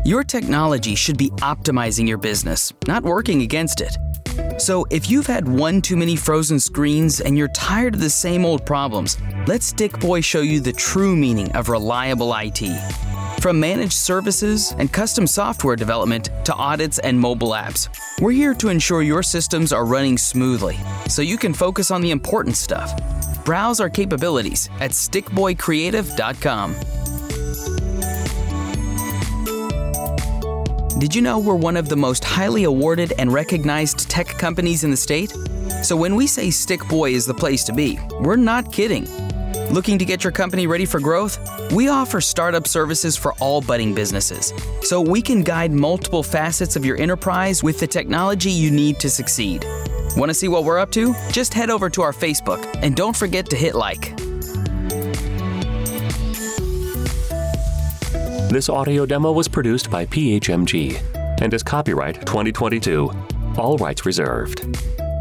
Your technology should be optimizing your business, not working against it. So if you've had one too many frozen screens and you're tired of the same old problems, let Stickboy show you the true meaning of reliable IT. From managed services and custom software development to audits and mobile apps, we're here to ensure your systems are running smoothly so you can focus on the important stuff. Browse our capabilities at stickboycreative.com. Did you know we're one of the most highly awarded and recognized tech companies in the state? So when we say Stickboy is the place to be, we're not kidding. Looking to get your company ready for growth? We offer startup services for all budding businesses, so we can guide multiple facets of your enterprise with the technology you need to succeed. Want to see what we're up to? Just head over to our Facebook and don't forget to hit like. This audio demo was produced by PHMG and is copyright 2022. All rights reserved.